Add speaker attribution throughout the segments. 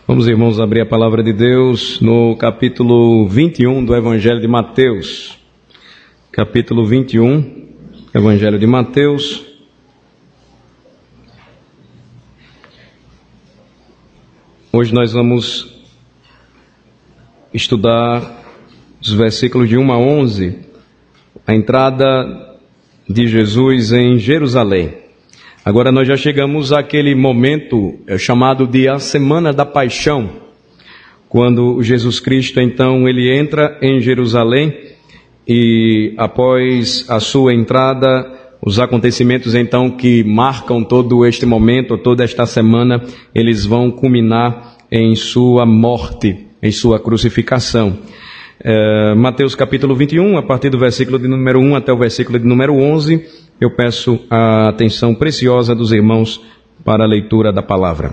Speaker 1: Vamos, irmãos, abrir a palavra de Deus no capítulo 21 do Evangelho de Mateus. Capítulo 21, Evangelho de Mateus. Hoje nós vamos estudar os versículos de 1 a 11, a entrada de Jesus em Jerusalém. Agora nós já chegamos àquele momento chamado de a Semana da Paixão, quando Jesus Cristo então ele entra em Jerusalém e após a sua entrada, os acontecimentos então que marcam todo este momento, toda esta semana, eles vão culminar em sua morte, em sua crucificação. Mateus capítulo 21, a partir do versículo de número 1 até o versículo de número 11, eu peço a atenção preciosa dos irmãos para a leitura da palavra.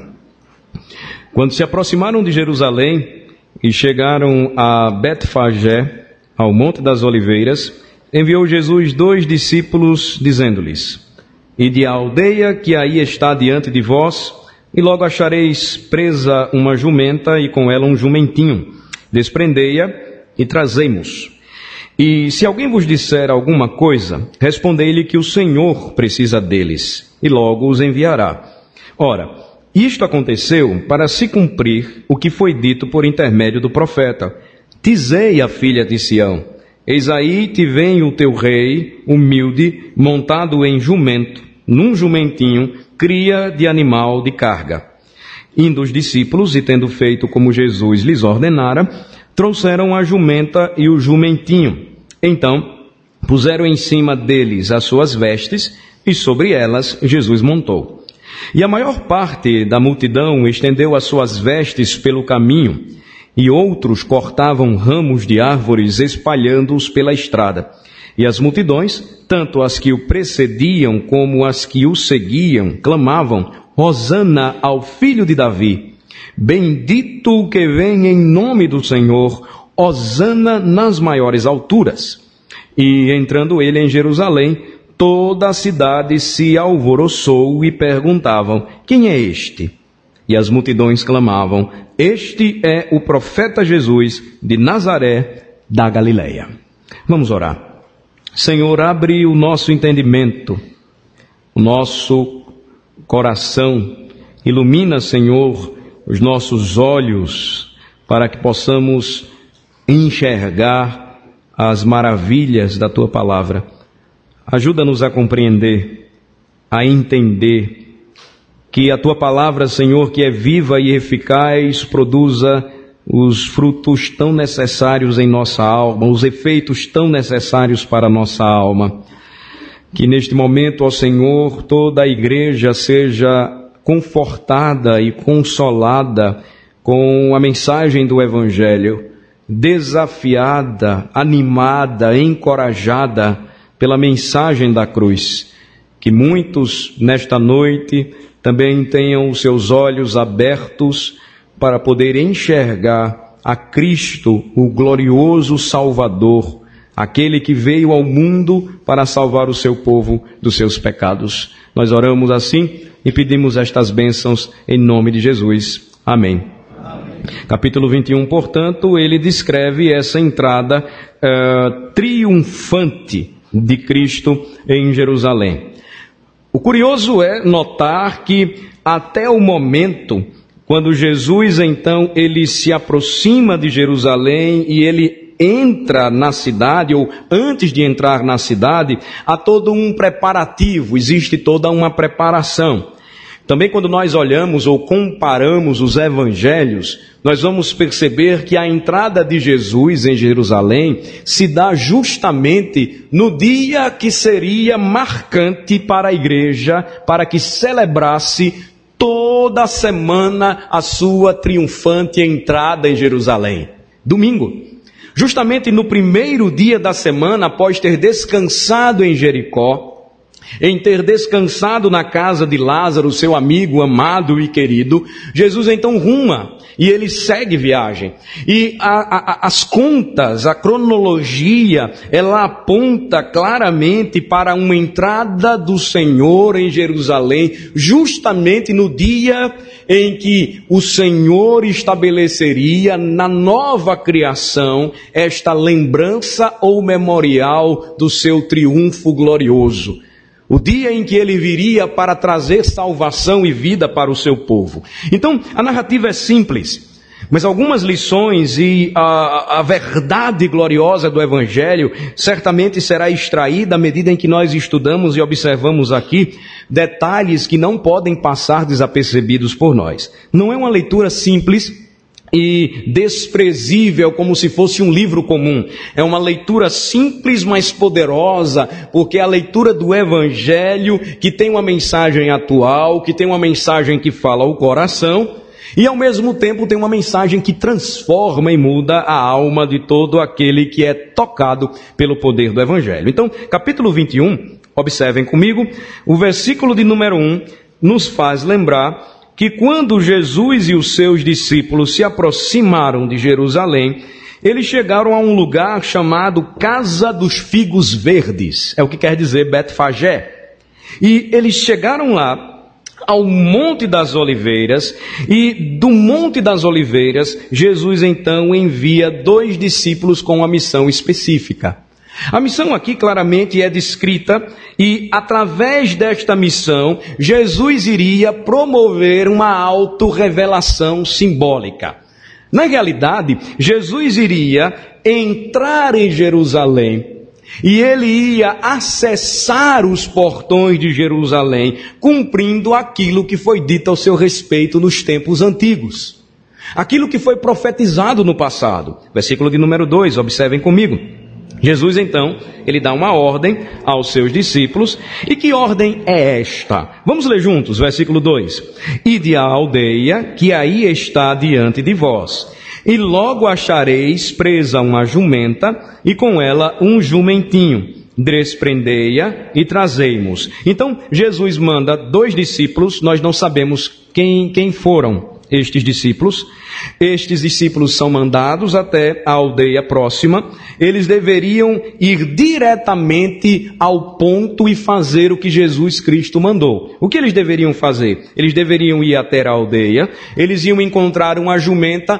Speaker 1: Quando se aproximaram de Jerusalém e chegaram a Betfagé, ao Monte das Oliveiras, enviou Jesus 2 discípulos, dizendo-lhes: Ide à aldeia que aí está diante de vós, e logo achareis presa uma jumenta e com ela um jumentinho. Desprendei-a e trazei-mos. E se alguém vos disser alguma coisa, respondei-lhe que o Senhor precisa deles, e logo os enviará. Ora, isto aconteceu para se cumprir o que foi dito por intermédio do profeta: Dizei à filha de Sião: Eis aí te vem o teu rei, humilde, montado em jumento, num jumentinho, cria de animal de carga. Indo os discípulos, e tendo feito como Jesus lhes ordenara, trouxeram a jumenta e o jumentinho. Então, puseram em cima deles as suas vestes, e sobre elas Jesus montou. E a maior parte da multidão estendeu as suas vestes pelo caminho, e outros cortavam ramos de árvores, espalhando-os pela estrada. E as multidões, tanto as que o precediam como as que o seguiam, clamavam: Hosana ao filho de Davi! Bendito o que vem em nome do Senhor, hosana nas maiores alturas. E entrando ele em Jerusalém, toda a cidade se alvoroçou e perguntavam: Quem é este? E as multidões clamavam: Este é o profeta Jesus de Nazaré da Galileia. Vamos orar. Senhor, abre o nosso entendimento, o nosso coração. Ilumina, Senhor, os nossos olhos, para que possamos enxergar as maravilhas da Tua palavra. Ajuda-nos a compreender, a entender, que a Tua palavra, Senhor, que é viva e eficaz, produza os frutos tão necessários em nossa alma, os efeitos tão necessários para a nossa alma. Que neste momento, ó Senhor, toda a igreja seja confortada e consolada com a mensagem do Evangelho, desafiada, animada, encorajada pela mensagem da cruz. Que muitos nesta noite também tenham os seus olhos abertos para poder enxergar a Cristo, o glorioso Salvador, aquele que veio ao mundo para salvar o seu povo dos seus pecados. Nós oramos assim e pedimos estas bênçãos em nome de Jesus. Amém. Amém. Capítulo 21, portanto, ele descreve essa entrada triunfante de Cristo em Jerusalém. O curioso é notar que até o momento, quando Jesus então ele se aproxima de Jerusalém e ele entra na cidade, ou antes de entrar na cidade, há todo um preparativo, existe toda uma preparação. Também quando nós olhamos ou comparamos os evangelhos, nós vamos perceber que a entrada de Jesus em Jerusalém se dá justamente no dia que seria marcante para a igreja, para que celebrasse toda a semana a sua triunfante entrada em Jerusalém. Domingo. Justamente no primeiro dia da semana, após ter descansado em Jericó, em ter descansado na casa de Lázaro, seu amigo amado e querido, Jesus então ruma E ele segue viagem. E as contas, a cronologia, ela aponta claramente para uma entrada do Senhor em Jerusalém, justamente no dia em que o Senhor estabeleceria na nova criação esta lembrança ou memorial do seu triunfo glorioso. O dia em que ele viria para trazer salvação e vida para o seu povo. Então, a narrativa é simples, mas algumas lições e a verdade gloriosa do Evangelho certamente será extraída à medida em que nós estudamos e observamos aqui detalhes que não podem passar desapercebidos por nós. Não é uma leitura simples e desprezível como se fosse um livro comum. É uma leitura simples, mas poderosa, porque é a leitura do Evangelho que tem uma mensagem atual, que tem uma mensagem que fala ao coração, e ao mesmo tempo tem uma mensagem que transforma e muda a alma de todo aquele que é tocado pelo poder do Evangelho. Então, capítulo 21, observem comigo, o versículo de número 1 nos faz lembrar que quando Jesus e os seus discípulos se aproximaram de Jerusalém, eles chegaram a um lugar chamado Casa dos Figos Verdes, é o que quer dizer Betfagé. E eles chegaram lá ao Monte das Oliveiras, e do Monte das Oliveiras, Jesus então envia 2 discípulos com uma missão específica. A missão aqui claramente é descrita e através desta missão, Jesus iria promover uma autorrevelação simbólica. Na realidade, Jesus iria entrar em Jerusalém e ele ia acessar os portões de Jerusalém, cumprindo aquilo que foi dito ao seu respeito nos tempos antigos. Aquilo que foi profetizado no passado. Versículo de número 2, observem comigo. Jesus, então, ele dá uma ordem aos seus discípulos. E que ordem é esta? Vamos ler juntos, versículo 2. Ide à aldeia que aí está diante de vós, e logo achareis presa uma jumenta, e com ela um jumentinho. Desprendei-a e trazei-mos. Então, Jesus manda 2 discípulos, nós não sabemos quem foram estes discípulos. Estes discípulos são mandados até a aldeia próxima. Eles deveriam ir diretamente ao ponto e fazer o que Jesus Cristo mandou. O que eles deveriam fazer? Eles deveriam ir até a aldeia, eles iam encontrar uma jumenta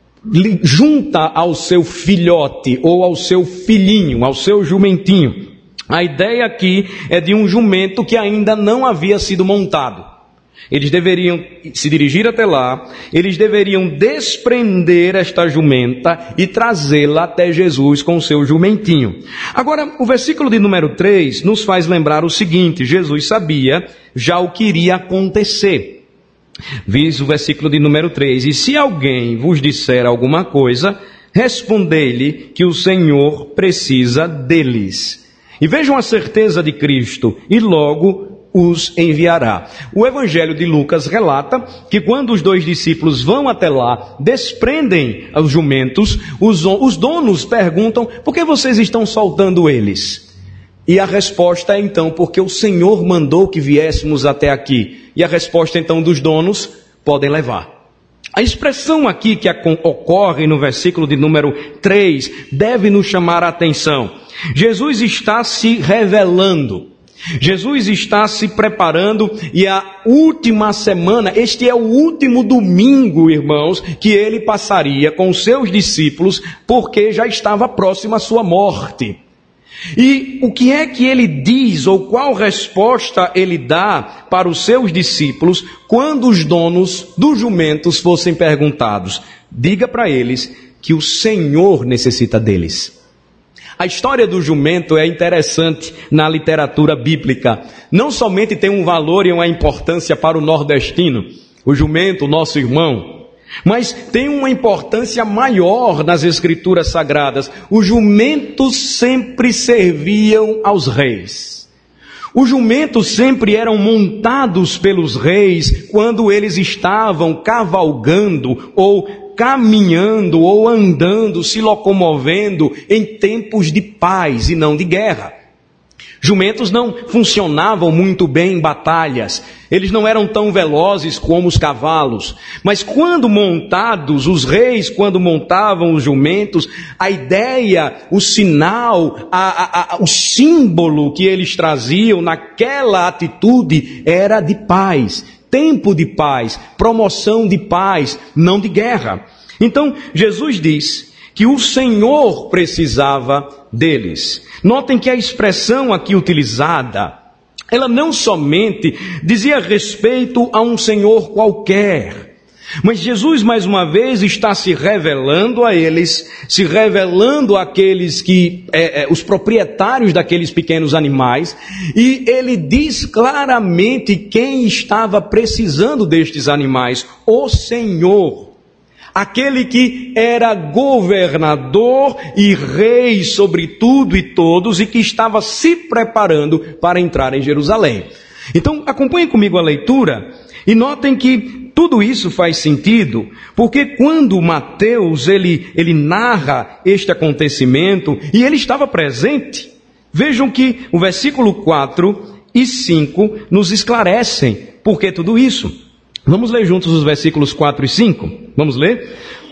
Speaker 1: junta ao seu filhote ou ao seu filhinho, ao seu jumentinho. A ideia aqui é de um jumento que ainda não havia sido montado. Eles deveriam se dirigir até lá, eles deveriam desprender esta jumenta e trazê-la até Jesus com o seu jumentinho. Agora, o versículo de número 3 nos faz lembrar o seguinte: Jesus sabia já o que iria acontecer. Diz o versículo de número 3, e se alguém vos disser alguma coisa, respondei-lhe que o Senhor precisa deles. E vejam a certeza de Cristo, e logo os enviará. O Evangelho de Lucas relata que quando os 2 discípulos vão até lá, desprendem os jumentos, os donos perguntam: por que vocês estão soltando eles? E a resposta é então: porque o Senhor mandou que viéssemos até aqui. E a resposta então dos donos: podem levar. A expressão aqui que ocorre no versículo de número 3 deve nos chamar a atenção. Jesus está se revelando. Jesus está se preparando e a última semana, este é o último domingo, irmãos, que ele passaria com os seus discípulos, porque já estava próxima a sua morte. E o que é que ele diz, ou qual resposta ele dá para os seus discípulos quando os donos dos jumentos fossem perguntados? Diga para eles que o Senhor necessita deles. A história do jumento é interessante na literatura bíblica. Não somente tem um valor e uma importância para o nordestino, o jumento, nosso irmão, mas tem uma importância maior nas escrituras sagradas. Os jumentos sempre serviam aos reis. Os jumentos sempre eram montados pelos reis quando eles estavam cavalgando ou caminhando ou andando, se locomovendo em tempos de paz e não de guerra. Jumentos não funcionavam muito bem em batalhas. Eles não eram tão velozes como os cavalos. Mas quando montados, os reis, quando montavam os jumentos, a ideia, o sinal, o símbolo que eles traziam naquela atitude era de paz. Tempo de paz, promoção de paz, não de guerra. Então, Jesus diz que o Senhor precisava deles. Notem que a expressão aqui utilizada, ela não somente dizia respeito a um Senhor qualquer, mas Jesus mais uma vez está se revelando a eles, se revelando àqueles que, os proprietários daqueles pequenos animais, e ele diz claramente quem estava precisando destes animais: o Senhor. Aquele que era governador e rei sobre tudo e todos e que estava se preparando para entrar em Jerusalém. Então, acompanhem comigo a leitura e notem que tudo isso faz sentido, porque quando Mateus ele narra este acontecimento e ele estava presente, vejam que o versículo 4 e 5 nos esclarecem por que tudo isso. Vamos ler juntos os versículos 4 e 5? Vamos ler?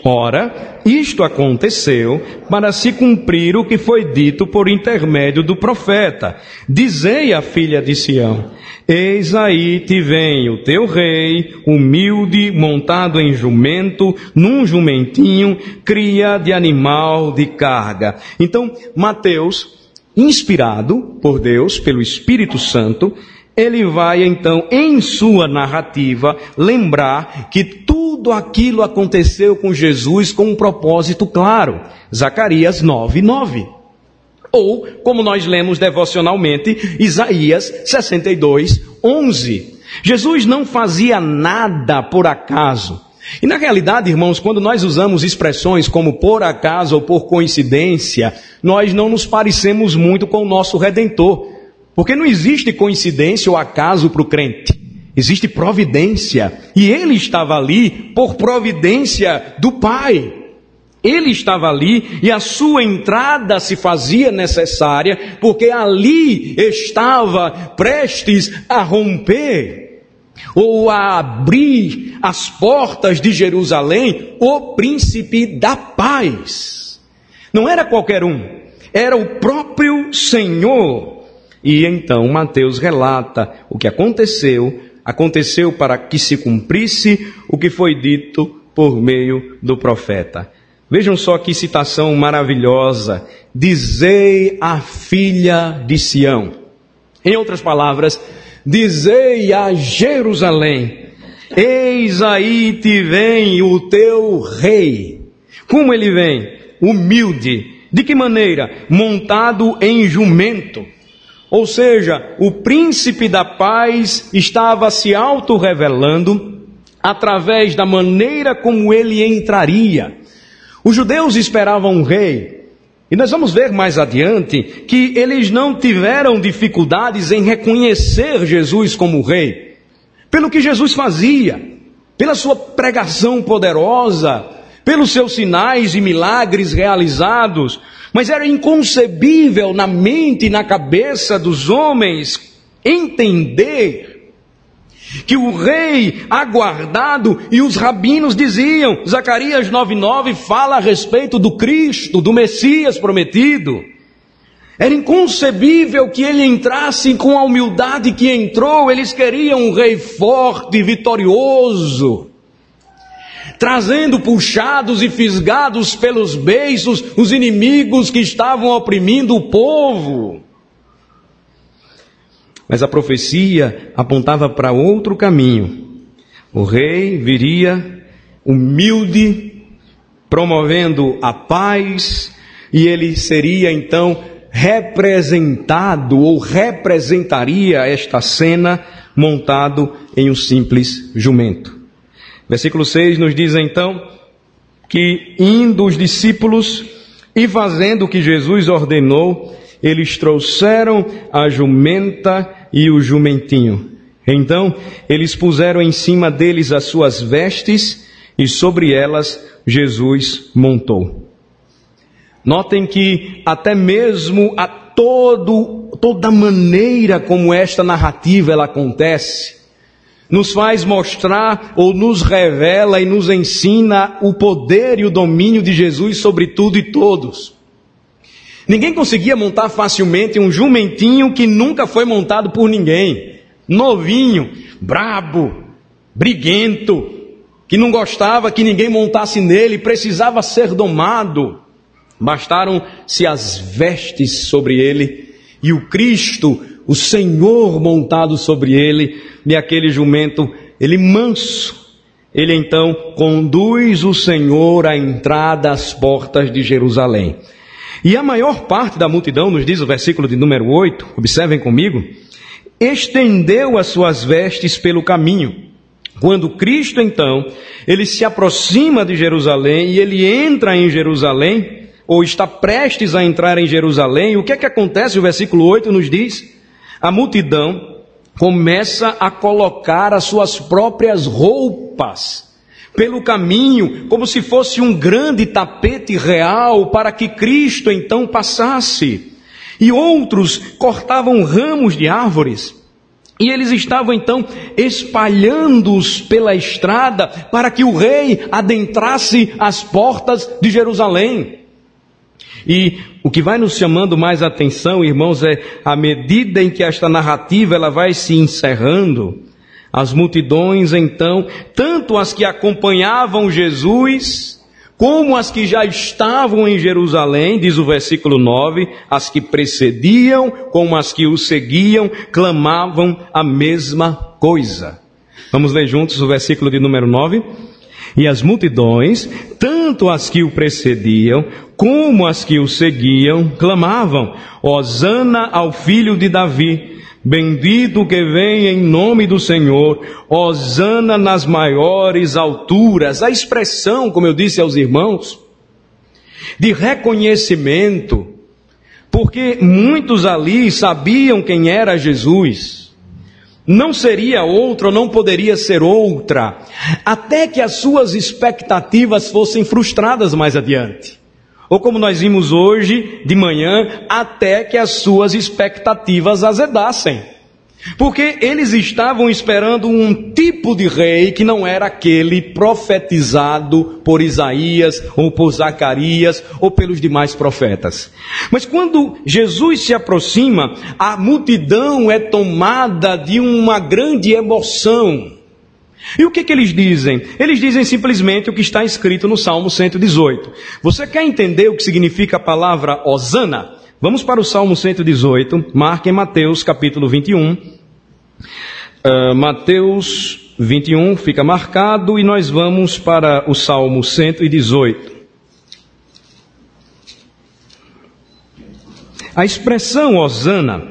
Speaker 1: Ora, isto aconteceu para se cumprir o que foi dito por intermédio do profeta. Dizei à filha de Sião: eis aí te vem o teu rei, humilde, montado em jumento, num jumentinho, cria de animal de carga. Então, Mateus, inspirado por Deus, pelo Espírito Santo, ele vai então, em sua narrativa, lembrar que tudo aquilo aconteceu com Jesus com um propósito claro. Zacarias 9:9. Ou, como nós lemos devocionalmente, Isaías 62:11. Jesus não fazia nada por acaso. E na realidade, irmãos, quando nós usamos expressões como por acaso ou por coincidência, nós não nos parecemos muito com o nosso Redentor. Porque não existe coincidência ou acaso para o crente. Existe providência. E ele estava ali por providência do Pai. Ele estava ali e a sua entrada se fazia necessária porque ali estava prestes a romper ou a abrir as portas de Jerusalém o príncipe da paz. Não era qualquer um, era o próprio Senhor. E então Mateus relata o que aconteceu para que se cumprisse o que foi dito por meio do profeta. Vejam só que citação maravilhosa. Dizei à filha de Sião. Em outras palavras, dizei a Jerusalém: eis aí te vem o teu rei. Como ele vem? Humilde. De que maneira? Montado em jumento. Ou seja, o príncipe da paz estava se auto-revelando através da maneira como ele entraria. Os judeus esperavam um rei. E nós vamos ver mais adiante que eles não tiveram dificuldades em reconhecer Jesus como rei. Pelo que Jesus fazia, pela sua pregação poderosa, pelos seus sinais e milagres realizados. Mas era inconcebível na mente e na cabeça dos homens entender que o rei aguardado, e os rabinos diziam, Zacarias 9:9 fala a respeito do Cristo, do Messias prometido. Era inconcebível que ele entrasse com a humildade que entrou. Eles queriam um rei forte e vitorioso, trazendo puxados e fisgados pelos beiços os inimigos que estavam oprimindo o povo. Mas a profecia apontava para outro caminho. O rei viria humilde, promovendo a paz, e ele seria então representado ou representaria esta cena montado em um simples jumento. Versículo 6 nos diz então que indo os discípulos e fazendo o que Jesus ordenou, eles trouxeram a jumenta e o jumentinho. Então eles puseram em cima deles as suas vestes e sobre elas Jesus montou. Notem que até mesmo toda maneira como esta narrativa ela acontece, nos faz mostrar ou nos revela e nos ensina o poder e o domínio de Jesus sobre tudo e todos. Ninguém conseguia montar facilmente um jumentinho que nunca foi montado por ninguém. Novinho, brabo, briguento, que não gostava que ninguém montasse nele, precisava ser domado. Bastaram-se as vestes sobre ele e o Cristo, o Senhor montado sobre ele, e aquele jumento, ele manso. Ele então conduz o Senhor à entrada às portas de Jerusalém. E a maior parte da multidão, nos diz o versículo de número 8, observem comigo, estendeu as suas vestes pelo caminho. Quando Cristo então, ele se aproxima de Jerusalém e ele entra em Jerusalém, ou está prestes a entrar em Jerusalém, o que é que acontece? O versículo 8 nos diz, a multidão começa a colocar as suas próprias roupas pelo caminho, como se fosse um grande tapete real para que Cristo então passasse. E outros cortavam ramos de árvores, e eles estavam então espalhando-os pela estrada para que o rei adentrasse as portas de Jerusalém. E o que vai nos chamando mais a atenção, irmãos, é à medida em que esta narrativa ela vai se encerrando, as multidões então, tanto as que acompanhavam Jesus, como as que já estavam em Jerusalém, diz o versículo 9, as que precediam, como as que o seguiam, clamavam a mesma coisa. Vamos ler juntos o versículo de número 9? E as multidões, tanto as que o precediam, como as que o seguiam, clamavam, Hosana ao filho de Davi, bendito que vem em nome do Senhor, Hosana nas maiores alturas. A expressão, como eu disse aos irmãos, de reconhecimento, porque muitos ali sabiam quem era Jesus. Não seria outra, ou não poderia ser outra, até que as suas expectativas fossem frustradas mais adiante. Ou como nós vimos hoje de manhã, até que as suas expectativas azedassem. Porque eles estavam esperando um tipo de rei que não era aquele profetizado por Isaías, ou por Zacarias, ou pelos demais profetas. Mas quando Jesus se aproxima, a multidão é tomada de uma grande emoção. E o que eles dizem? Eles dizem simplesmente o que está escrito no Salmo 118. Você quer entender o que significa a palavra Hosana? Vamos para o Salmo 118, marquem Mateus capítulo 21. Mateus 21 fica marcado e nós vamos para o Salmo 118. A expressão Hosana,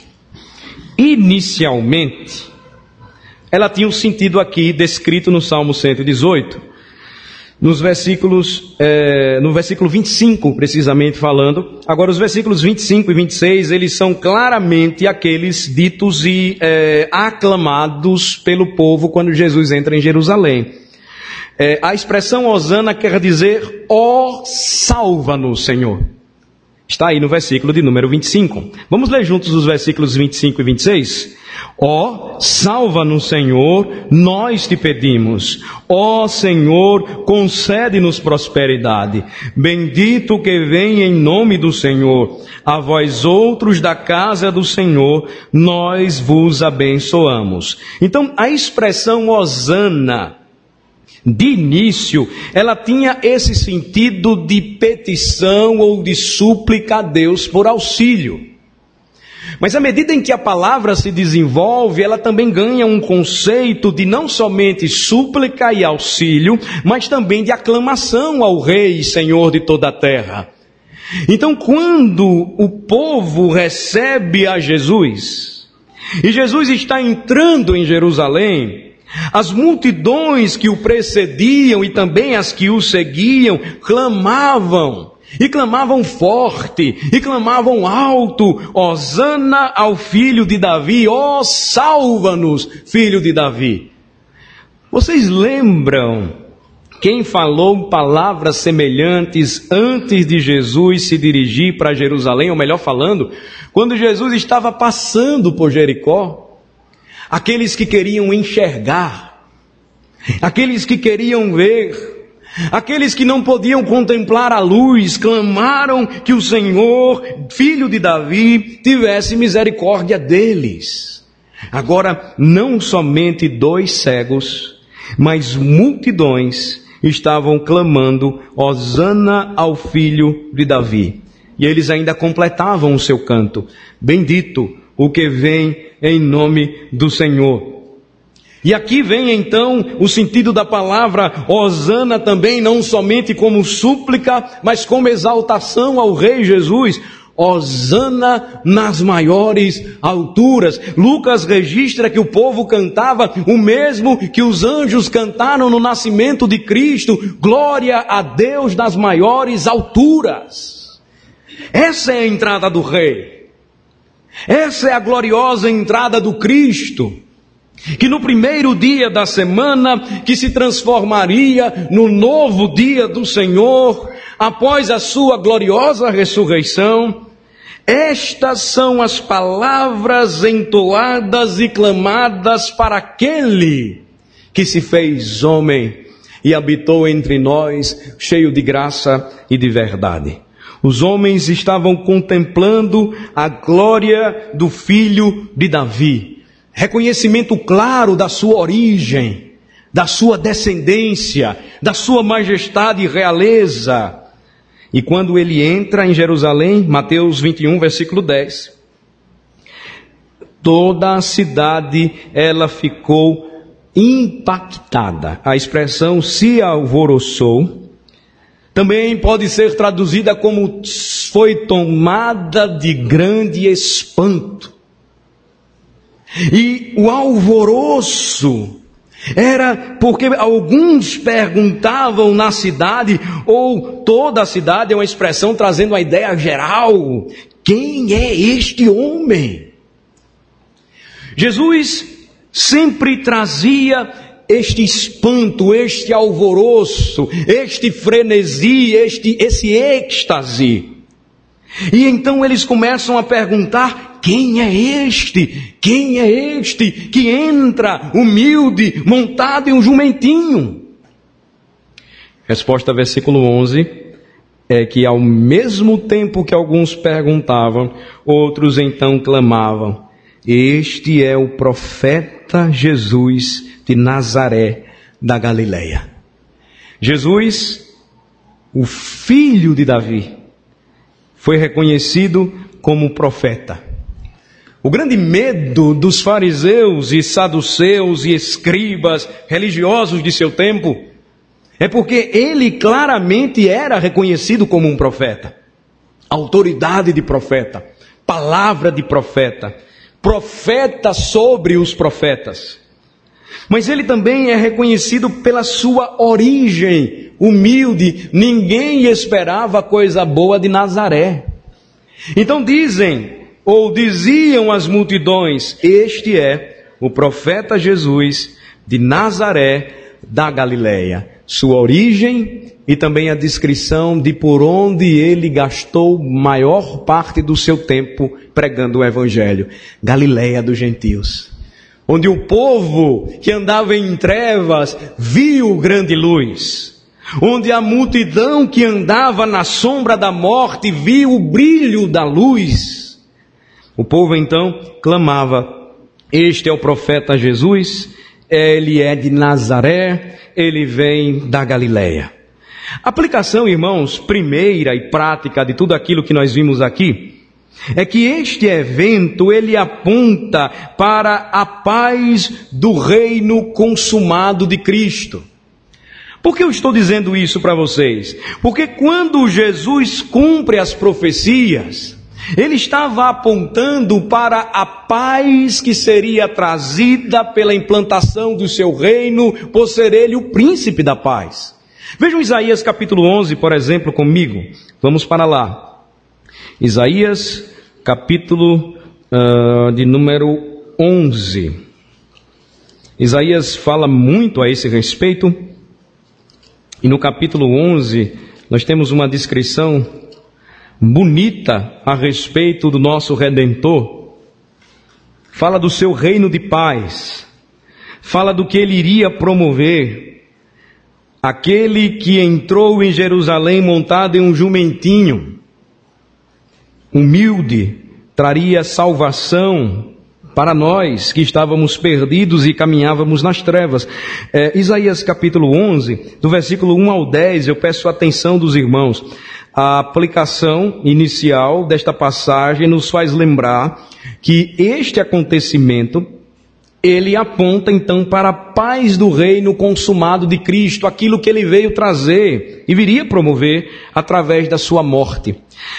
Speaker 1: inicialmente, ela tinha um sentido aqui descrito no Salmo 118. Nos versículos, no versículo 25, precisamente falando. Agora, os versículos 25 e 26, eles são claramente aqueles ditos e aclamados pelo povo quando Jesus entra em Jerusalém. A expressão Hosana quer dizer, ó, salva-nos, Senhor. Está aí no versículo de número 25. Vamos ler juntos os versículos 25 e 26? Ó, salva-nos, Senhor, nós te pedimos. Ó Senhor, concede-nos prosperidade. Bendito que vem em nome do Senhor. A vós outros da casa do Senhor, nós vos abençoamos. Então, a expressão Hosana, de início, ela tinha esse sentido de petição ou de súplica a Deus por auxílio. Mas à medida em que a palavra se desenvolve, ela também ganha um conceito de não somente súplica e auxílio, mas também de aclamação ao Rei e Senhor de toda a terra. Então, quando o povo recebe a Jesus, e Jesus está entrando em Jerusalém, as multidões que o precediam e também as que o seguiam clamavam, e clamavam forte, e clamavam alto, Hosana ao filho de Davi, ó, salva-nos, filho de Davi. Vocês lembram Quem falou palavras semelhantes antes de Jesus se dirigir para Jerusalém, ou melhor falando, quando Jesus estava passando por Jericó, aqueles que queriam enxergar, aqueles que queriam ver, aqueles que não podiam contemplar a luz, clamaram que o Senhor, filho de Davi, tivesse misericórdia deles. Agora, não somente 2 cegos, mas multidões estavam clamando, Hosana ao filho de Davi. E eles ainda completavam o seu canto, bendito o que vem em nome do Senhor. E aqui vem então o sentido da palavra Hosana também, não somente como súplica, mas como exaltação ao Rei Jesus. Hosana nas maiores alturas. Lucas registra que o povo cantava o mesmo que os anjos cantaram no nascimento de Cristo. Glória a Deus nas maiores alturas. Essa é a entrada do Rei. Essa é a gloriosa entrada do Cristo, que no primeiro dia da semana, que se transformaria no novo dia do Senhor, após a sua gloriosa ressurreição. Estas são as palavras entoadas e clamadas para aquele que se fez homem e habitou entre nós, cheio de graça e de verdade. Os homens estavam contemplando a glória do filho de Davi. Reconhecimento claro da sua origem, da sua descendência, da sua majestade e realeza. E quando ele entra em Jerusalém, Mateus 21, versículo 10, toda a cidade, ela ficou impactada. A expressão se alvoroçou também pode ser traduzida como foi tomada de grande espanto. E o alvoroço era porque alguns perguntavam na cidade, ou toda a cidade, é uma expressão trazendo a ideia geral: quem é este homem? Jesus sempre trazia este espanto, este alvoroço, este frenesi, esse êxtase. E então eles começam a perguntar: quem é este? Quem é este que entra humilde, montado em um jumentinho? Resposta, versículo 11, é que ao mesmo tempo que alguns perguntavam, outros então clamavam: este é o profeta Jesus de Nazaré da Galileia. Jesus, o filho de Davi, foi reconhecido como profeta. O grande medo dos fariseus e saduceus e escribas religiosos de seu tempo é porque ele claramente era reconhecido como um profeta. Autoridade de profeta, palavra de profeta, profeta sobre os profetas. Mas ele também é reconhecido pela sua origem humilde. Ninguém esperava coisa boa de Nazaré. Então diziam as multidões: este é o profeta Jesus de Nazaré da Galileia. Sua origem e também a descrição de por onde ele gastou maior parte do seu tempo pregando o Evangelho. Galileia dos gentios, onde o povo que andava em trevas viu grande luz, onde a multidão que andava na sombra da morte viu o brilho da luz. O povo então clamava: este é o profeta Jesus, ele é de Nazaré, ele vem da Galileia. Aplicação, irmãos, primeira e prática de tudo aquilo que nós vimos aqui, é que este evento, ele aponta para a paz do reino consumado de Cristo. Por que eu estou dizendo isso para vocês? Porque quando Jesus cumpre as profecias, ele estava apontando para a paz que seria trazida pela implantação do seu reino, por ser ele o príncipe da paz. Vejam Isaías capítulo 11, por exemplo, comigo. Vamos para lá. Isaías capítulo de número 11. Isaías fala muito a esse respeito. E no capítulo 11, nós temos uma descrição bonita a respeito do nosso Redentor. Fala do seu reino de paz. Fala do que ele iria promover. Aquele que entrou em Jerusalém montado em um jumentinho, humilde, traria salvação para nós que estávamos perdidos e caminhávamos nas trevas. Isaías capítulo 11, do versículo 1 ao 10, eu peço a atenção dos irmãos. A aplicação inicial desta passagem nos faz lembrar que este acontecimento, ele aponta então para a paz do reino consumado de Cristo, aquilo que ele veio trazer e viria promover através da sua morte.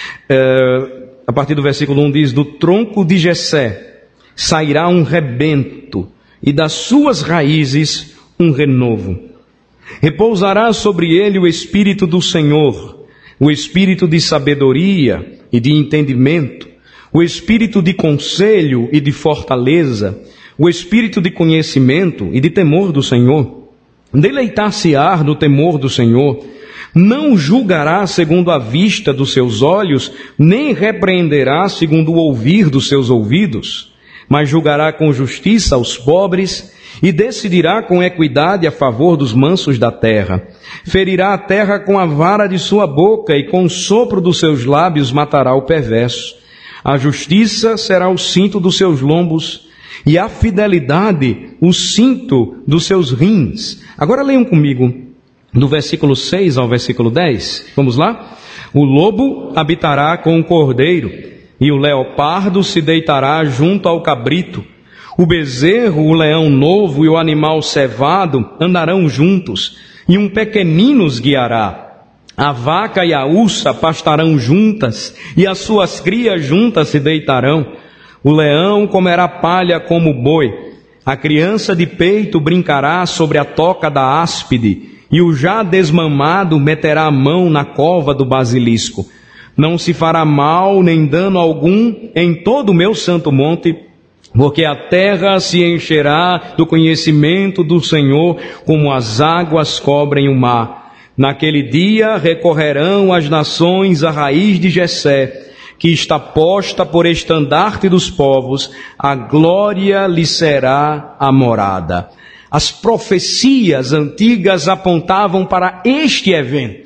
Speaker 1: A partir do versículo 1 diz: do tronco de Jessé sairá um rebento, e das suas raízes um renovo. Repousará sobre ele o Espírito do Senhor, o Espírito de sabedoria e de entendimento, o Espírito de conselho e de fortaleza, o Espírito de conhecimento e de temor do Senhor. Deleitar-se-á no temor do Senhor. Não julgará segundo a vista dos seus olhos, nem repreenderá segundo o ouvir dos seus ouvidos, mas julgará com justiça aos pobres e decidirá com equidade a favor dos mansos da terra. Ferirá a terra com a vara de sua boca e com o sopro dos seus lábios matará o perverso. A justiça será o cinto dos seus lombos e a fidelidade o cinto dos seus rins. Agora leiam comigo do versículo 6 ao versículo 10. Vamos lá? O lobo habitará com o cordeiro, e o leopardo se deitará junto ao cabrito. O bezerro, o leão novo e o animal cevado andarão juntos, e um pequenino os guiará. A vaca e a ursa pastarão juntas, e as suas crias juntas se deitarão. O leão comerá palha como boi. A criança de peito brincará sobre a toca da áspide, e o já desmamado meterá a mão na cova do basilisco. Não se fará mal nem dano algum em todo o meu santo monte, porque a terra se encherá do conhecimento do Senhor, como as águas cobrem o mar. Naquele dia recorrerão as nações à raiz de Jessé, que está posta por estandarte dos povos, a glória lhe será a morada. As profecias antigas apontavam para este evento,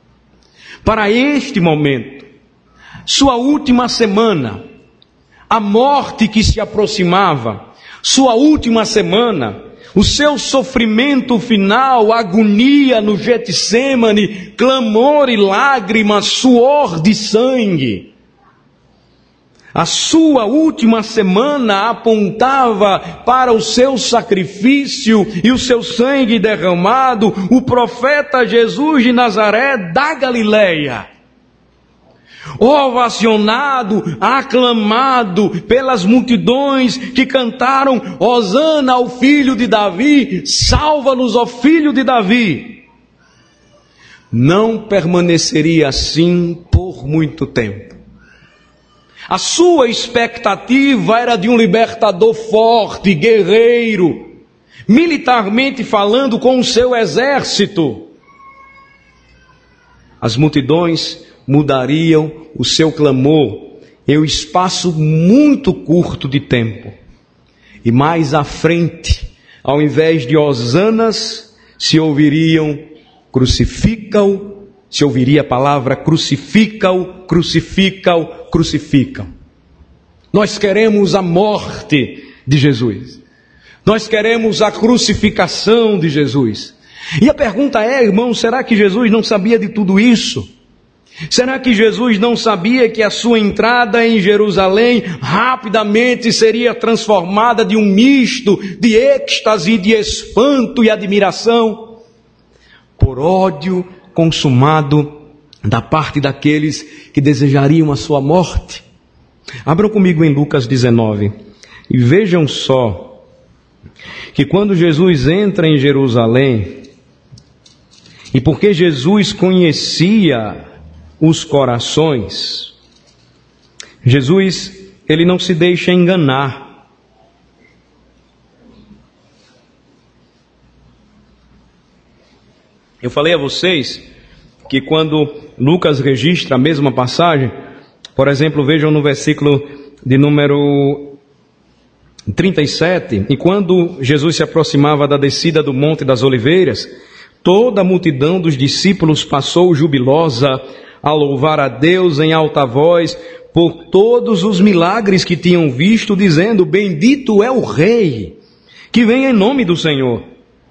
Speaker 1: para este momento, sua última semana, a morte que se aproximava, sua última semana, o seu sofrimento final, agonia no Getsêmani, clamor e lágrimas, suor de sangue. A sua última semana apontava para o seu sacrifício e o seu sangue derramado, o profeta Jesus de Nazaré da Galileia. Ovacionado, aclamado pelas multidões que cantaram: Hosana ao filho de Davi, salva-nos, ó filho de Davi. Não permaneceria assim por muito tempo. A sua expectativa era de um libertador forte, guerreiro, militarmente falando, com o seu exército. As multidões mudariam o seu clamor em um espaço muito curto de tempo. E mais à frente, ao invés de hosanas, se ouviriam: crucifica-o. Se ouviria a palavra: crucifica-o, crucifica-o, crucificam. Nós queremos a morte de Jesus. Nós queremos a crucificação de Jesus. E a pergunta é, irmão, será que Jesus não sabia de tudo isso? Será que Jesus não sabia que a sua entrada em Jerusalém rapidamente seria transformada de um misto de êxtase, de espanto e admiração por ódio consumado da parte daqueles que desejariam a sua morte? Abram comigo em Lucas 19 e vejam só que quando Jesus entra em Jerusalém, e porque Jesus conhecia os corações, Jesus, ele não se deixa enganar. Eu falei a vocês que quando Lucas registra a mesma passagem, por exemplo, vejam no versículo de número 37, e quando Jesus se aproximava da descida do Monte das Oliveiras, toda a multidão dos discípulos passou jubilosa a louvar a Deus em alta voz por todos os milagres que tinham visto, dizendo: bendito é o Rei que vem em nome do Senhor.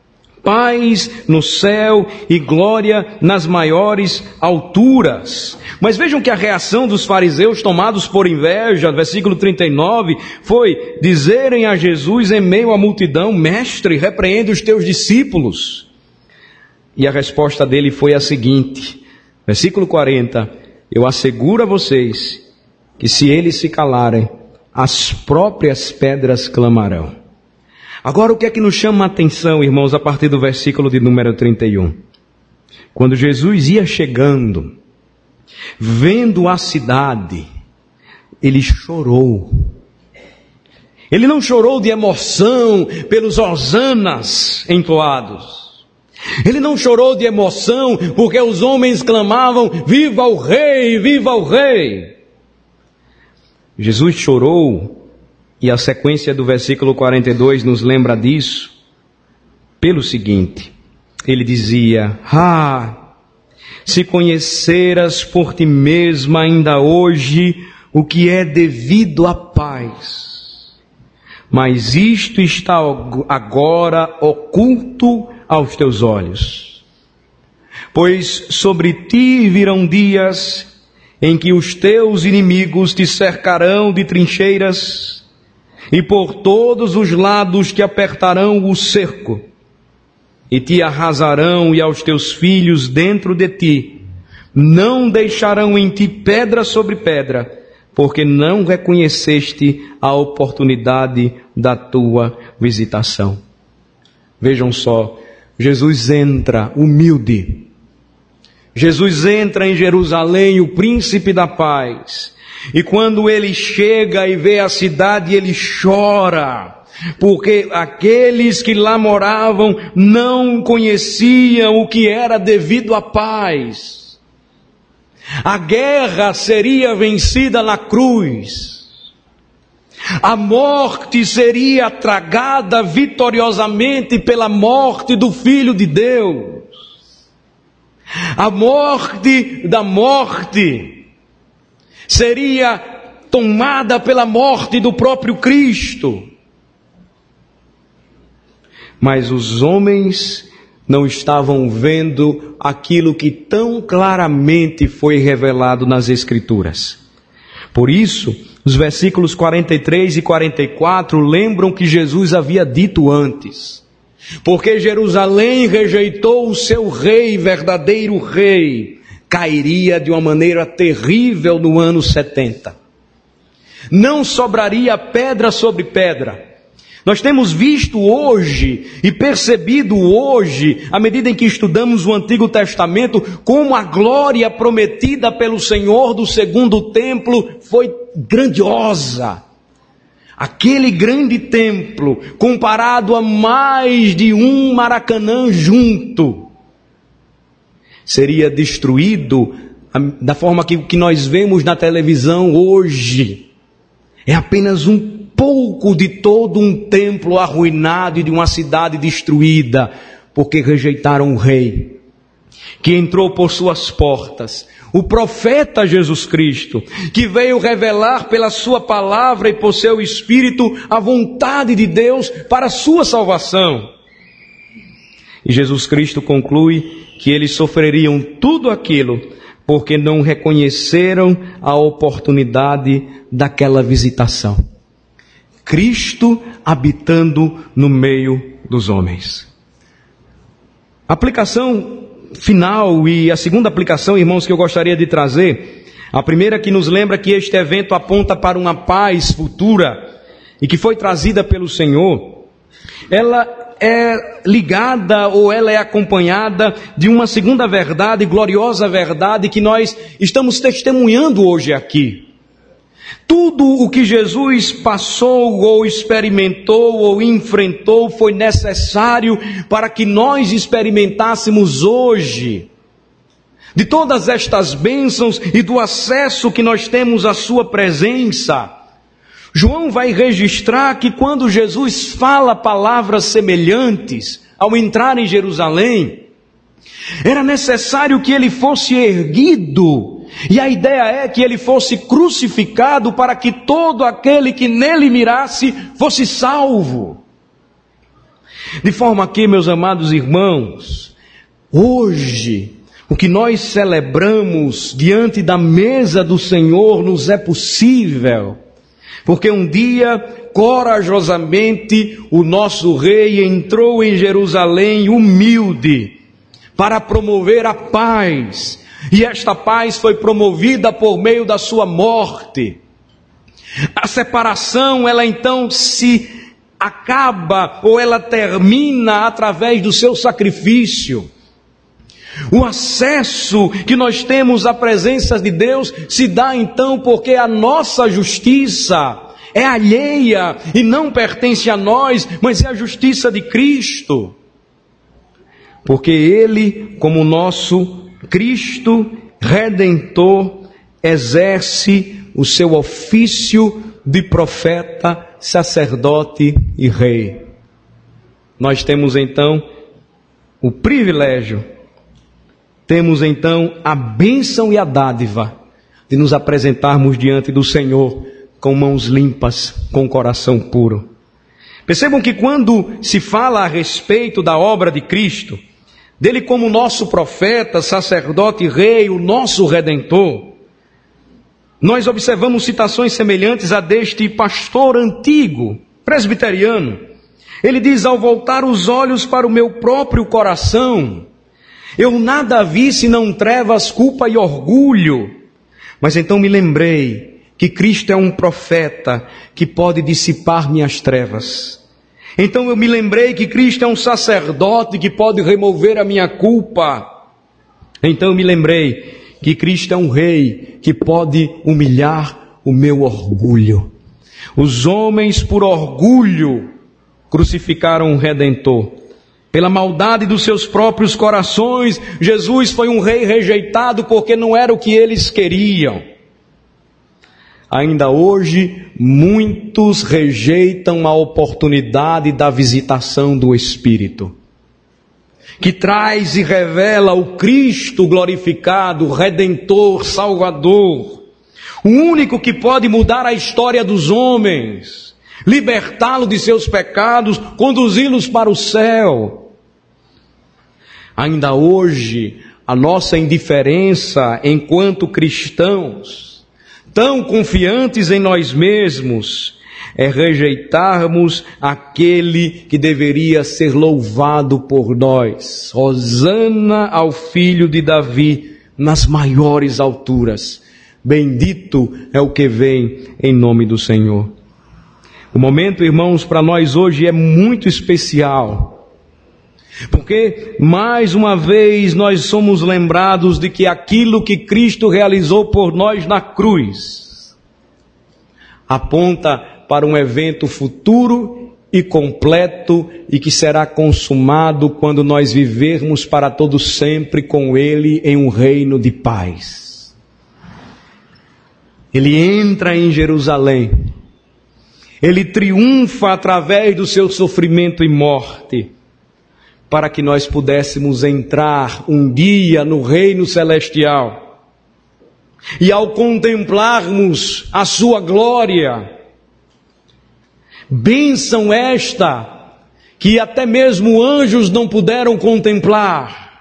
Speaker 1: Paz no céu e glória nas maiores alturas. Mas vejam que a reação dos fariseus, tomados por inveja, versículo 39, foi dizerem a Jesus em meio à multidão: Mestre, repreende os teus discípulos. E a resposta dele foi a seguinte, versículo 40, eu asseguro a vocês que se eles se calarem, as próprias pedras clamarão. Agora, o que é que nos chama a atenção, irmãos, a partir do versículo de número 31? Quando Jesus ia chegando, vendo a cidade, ele chorou. Ele não chorou de emoção pelos hosanas entoados. Ele não chorou de emoção porque os homens clamavam: viva o Rei, viva o Rei. Jesus chorou. E a sequência do versículo 42 nos lembra disso, pelo seguinte, ele dizia: se conheceras por ti mesma ainda hoje o que é devido à paz, mas isto está agora oculto aos teus olhos. Pois sobre ti virão dias em que os teus inimigos te cercarão de trincheiras, e por todos os lados te apertarão o cerco, e te arrasarão e aos teus filhos dentro de ti. Não deixarão em ti pedra sobre pedra, porque não reconheceste a oportunidade da tua visitação. Vejam só, Jesus entra humilde. Jesus entra em Jerusalém, o príncipe da paz. E quando ele chega e vê a cidade, ele chora, porque aqueles que lá moravam não conheciam o que era devido à paz. A guerra seria vencida na cruz. A morte seria tragada vitoriosamente pela morte do Filho de Deus. A morte da morte seria tomada pela morte do próprio Cristo. Mas os homens não estavam vendo aquilo que tão claramente foi revelado nas Escrituras. Por isso, os versículos 43 e 44 lembram que Jesus havia dito antes: porque Jerusalém rejeitou o seu rei, verdadeiro rei, cairia de uma maneira terrível no ano 70. Não sobraria pedra sobre pedra. Nós temos visto hoje e percebido hoje, à medida em que estudamos o Antigo Testamento, como a glória prometida pelo Senhor do segundo templo foi grandiosa. Aquele grande templo, comparado a mais de um Maracanã junto, seria destruído da forma que nós vemos na televisão hoje. É apenas um pouco de todo um templo arruinado e de uma cidade destruída, porque rejeitaram o rei, que entrou por suas portas, o profeta Jesus Cristo, que veio revelar pela sua palavra e por seu Espírito a vontade de Deus para a sua salvação. E Jesus Cristo conclui que eles sofreriam tudo aquilo porque não reconheceram a oportunidade daquela visitação. Cristo habitando no meio dos homens. A aplicação final e a segunda aplicação, irmãos, que eu gostaria de trazer, a primeira que nos lembra que este evento aponta para uma paz futura e que foi trazida pelo Senhor, ela é ligada ou ela é acompanhada de uma segunda verdade, gloriosa verdade, que nós estamos testemunhando hoje aqui. Tudo o que Jesus passou ou experimentou ou enfrentou foi necessário para que nós experimentássemos hoje de todas estas bênçãos e do acesso que nós temos à sua presença. João vai registrar que quando Jesus fala palavras semelhantes ao entrar em Jerusalém, era necessário que ele fosse erguido, e a ideia é que ele fosse crucificado para que todo aquele que nele mirasse fosse salvo. De forma que, meus amados irmãos, hoje, o que nós celebramos diante da mesa do Senhor nos é possível, porque um dia, corajosamente, o nosso rei entrou em Jerusalém humilde para promover a paz, e esta paz foi promovida por meio da sua morte. A separação, ela então se acaba, ou ela termina através do seu sacrifício. O acesso que nós temos à presença de Deus se dá então porque a nossa justiça é alheia e não pertence a nós, mas é a justiça de Cristo. Porque Ele, como nosso Cristo Redentor, exerce o seu ofício de profeta, sacerdote e rei. Nós temos então o privilégio, temos então a bênção e a dádiva de nos apresentarmos diante do Senhor com mãos limpas, com coração puro. Percebam que quando se fala a respeito da obra de Cristo, dele como nosso profeta, sacerdote e rei, o nosso Redentor, nós observamos citações semelhantes a deste pastor antigo, presbiteriano. Ele diz: ao voltar os olhos para o meu próprio coração, eu nada vi senão trevas, culpa e orgulho. Mas então me lembrei que Cristo é um profeta que pode dissipar minhas trevas. Então eu me lembrei que Cristo é um sacerdote que pode remover a minha culpa. Então eu me lembrei que Cristo é um rei que pode humilhar o meu orgulho. Os homens, por orgulho, crucificaram o Redentor. Pela maldade dos seus próprios corações, Jesus foi um rei rejeitado porque não era o que eles queriam. Ainda hoje, muitos rejeitam a oportunidade da visitação do Espírito, que traz e revela o Cristo glorificado, Redentor, Salvador, o único que pode mudar a história dos homens, libertá-lo de seus pecados, conduzi-los para o céu. Ainda hoje, a nossa indiferença enquanto cristãos, tão confiantes em nós mesmos, é rejeitarmos aquele que deveria ser louvado por nós. Hosana ao filho de Davi nas maiores alturas. Bendito é o que vem em nome do Senhor. O momento, irmãos, para nós hoje é muito especial, porque mais uma vez nós somos lembrados de que aquilo que Cristo realizou por nós na cruz aponta para um evento futuro e completo e que será consumado quando nós vivermos para todo sempre com Ele em um reino de paz. Ele entra em Jerusalém, Ele triunfa através do seu sofrimento e morte, para que nós pudéssemos entrar um dia no reino celestial. E ao contemplarmos a sua glória, bênção esta que até mesmo anjos não puderam contemplar,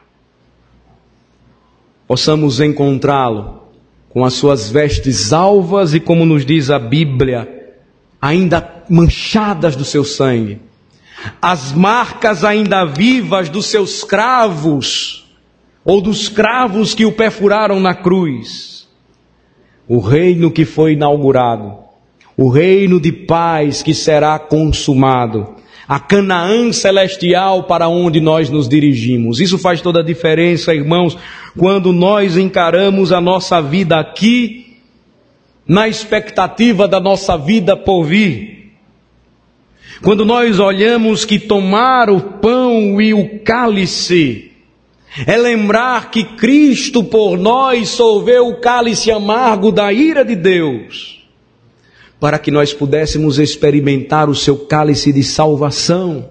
Speaker 1: possamos encontrá-lo com as suas vestes alvas e, como nos diz a Bíblia, ainda manchadas do seu sangue, as marcas ainda vivas dos seus cravos, ou dos cravos que o perfuraram na cruz. O reino que foi inaugurado, o reino de paz que será consumado, a Canaã celestial para onde nós nos dirigimos. Isso faz toda a diferença, irmãos, quando nós encaramos a nossa vida aqui na expectativa da nossa vida por vir. Quando nós olhamos que tomar o pão e o cálice é lembrar que Cristo por nós sorveu o cálice amargo da ira de Deus, para que nós pudéssemos experimentar o seu cálice de salvação.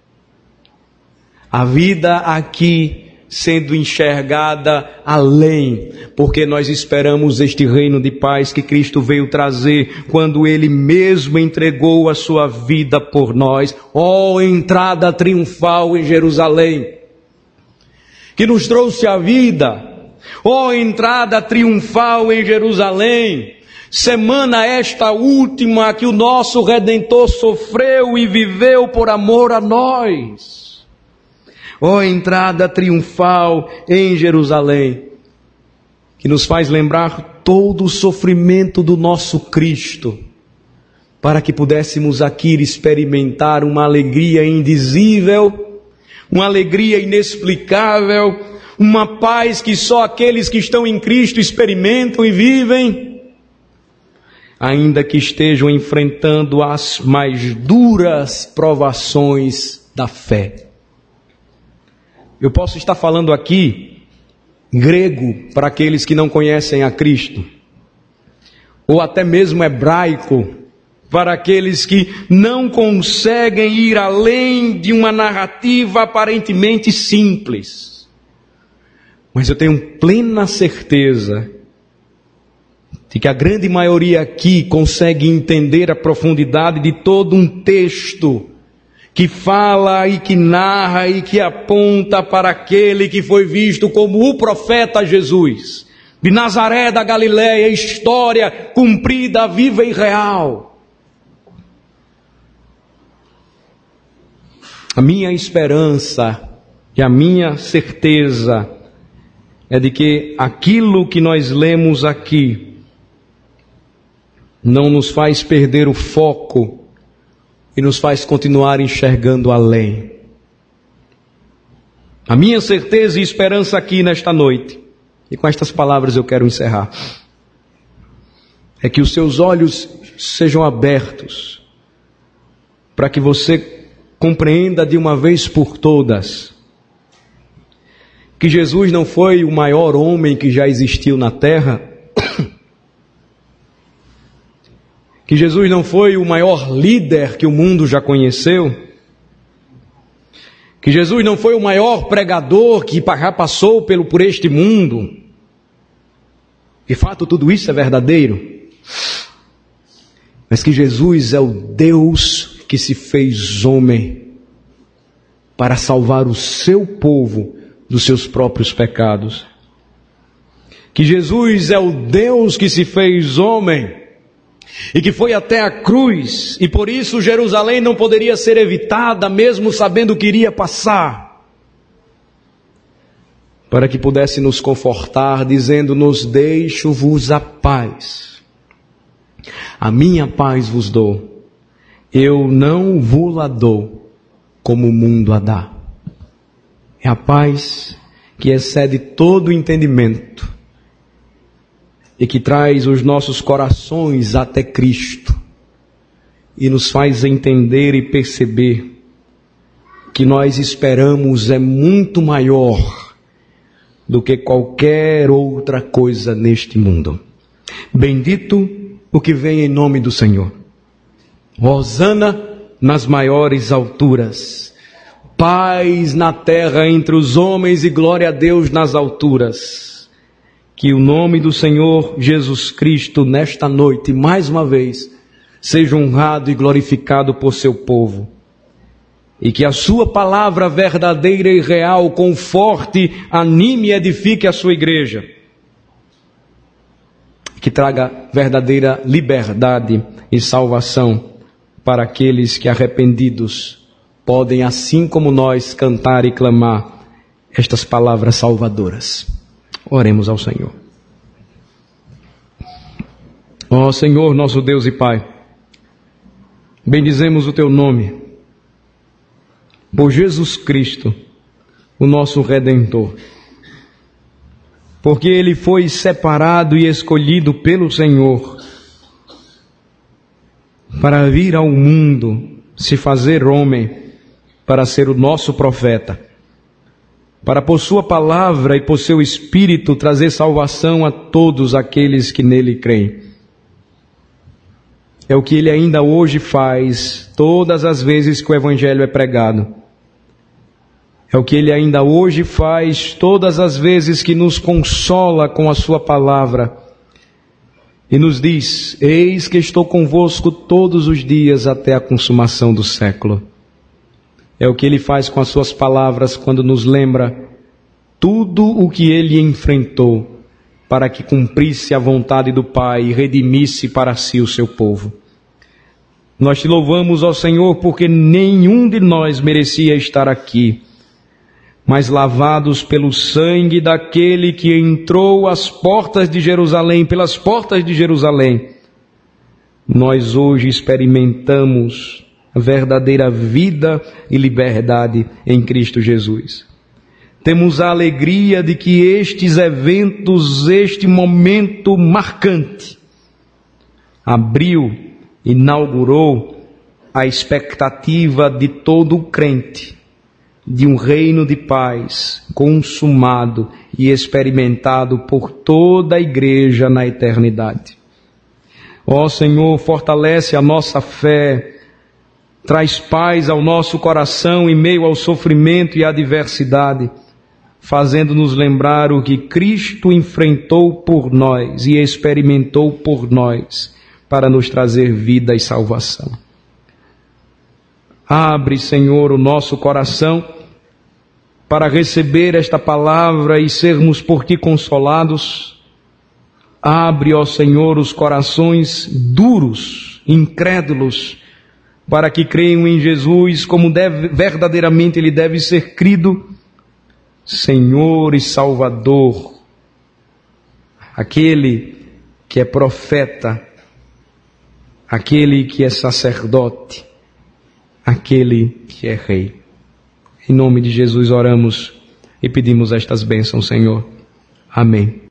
Speaker 1: A vida aqui sendo enxergada além, porque nós esperamos este reino de paz que Cristo veio trazer quando Ele mesmo entregou a sua vida por nós. Ó, entrada triunfal em Jerusalém, que nos trouxe a vida. Ó, entrada triunfal em Jerusalém, semana esta última que o nosso Redentor sofreu e viveu por amor a nós. Ó, entrada triunfal em Jerusalém, que nos faz lembrar todo o sofrimento do nosso Cristo, para que pudéssemos aqui experimentar uma alegria indizível, uma alegria inexplicável, uma paz que só aqueles que estão em Cristo experimentam e vivem, ainda que estejam enfrentando as mais duras provações da fé. Eu posso estar falando aqui grego para aqueles que não conhecem a Cristo, ou até mesmo hebraico para aqueles que não conseguem ir além de uma narrativa aparentemente simples. Mas eu tenho plena certeza de que a grande maioria aqui consegue entender a profundidade de todo um texto que fala e que narra e que aponta para aquele que foi visto como o profeta Jesus, de Nazaré da Galileia, história cumprida, viva e real. A minha esperança e a minha certeza é de que aquilo que nós lemos aqui não nos faz perder o foco e nos faz continuar enxergando além. A minha certeza e esperança aqui nesta noite, e com estas palavras eu quero encerrar, é que os seus olhos sejam abertos para que você compreenda de uma vez por todas que Jesus não foi o maior homem que já existiu na terra, que Jesus não foi o maior líder que o mundo já conheceu, que Jesus não foi o maior pregador que já passou por este mundo. De fato, tudo isso é verdadeiro. Mas que Jesus é o Deus que se fez homem para salvar o seu povo dos seus próprios pecados. Que Jesus é o Deus que se fez homem e que foi até a cruz, e por isso Jerusalém não poderia ser evitada, mesmo sabendo que iria passar, para que pudesse nos confortar, dizendo-nos: deixo-vos a paz, a minha paz vos dou, eu não vou-la dou como o mundo a dá. É a paz que excede todo o entendimento, e que traz os nossos corações até Cristo, e nos faz entender e perceber que nós esperamos é muito maior do que qualquer outra coisa neste mundo. Bendito o que vem em nome do Senhor. Hosana nas maiores alturas. Paz na terra entre os homens e glória a Deus nas alturas. Que o nome do Senhor Jesus Cristo nesta noite, mais uma vez, seja honrado e glorificado por seu povo. E que a sua palavra verdadeira e real conforte, anime e edifique a sua igreja. Que traga verdadeira liberdade e salvação para aqueles que, arrependidos, podem, assim como nós, cantar e clamar estas palavras salvadoras. Oremos ao Senhor. Ó Senhor, nosso Deus e Pai, bendizemos o Teu nome, por Jesus Cristo, o nosso Redentor, porque Ele foi separado e escolhido pelo Senhor para vir ao mundo, se fazer homem, para ser o nosso profeta, para por sua palavra e por seu Espírito trazer salvação a todos aqueles que nele creem. É o que ele ainda hoje faz todas as vezes que o Evangelho é pregado. É o que ele ainda hoje faz todas as vezes que nos consola com a sua palavra e nos diz: eis que estou convosco todos os dias até a consumação do século. É o que ele faz com as suas palavras quando nos lembra tudo o que ele enfrentou para que cumprisse a vontade do Pai e redimisse para si o seu povo. Nós te louvamos, ó Senhor, porque nenhum de nós merecia estar aqui, mas lavados pelo sangue daquele que entrou às portas de Jerusalém, pelas portas de Jerusalém, nós hoje experimentamos a verdadeira vida e liberdade em Cristo Jesus. Temos a alegria de que estes eventos, este momento marcante, inaugurou a expectativa de todo crente, de um reino de paz consumado e experimentado por toda a igreja na eternidade. Ó Senhor, fortalece a nossa fé, traz paz ao nosso coração em meio ao sofrimento e à adversidade, fazendo-nos lembrar o que Cristo enfrentou por nós e experimentou por nós, para nos trazer vida e salvação. Abre, Senhor, o nosso coração para receber esta palavra e sermos por Ti consolados. Abre, ó Senhor, os corações duros, incrédulos, para que creiam em Jesus como verdadeiramente Ele deve ser crido, Senhor e Salvador, aquele que é profeta, aquele que é sacerdote, aquele que é rei. Em nome de Jesus oramos e pedimos estas bênçãos, Senhor. Amém.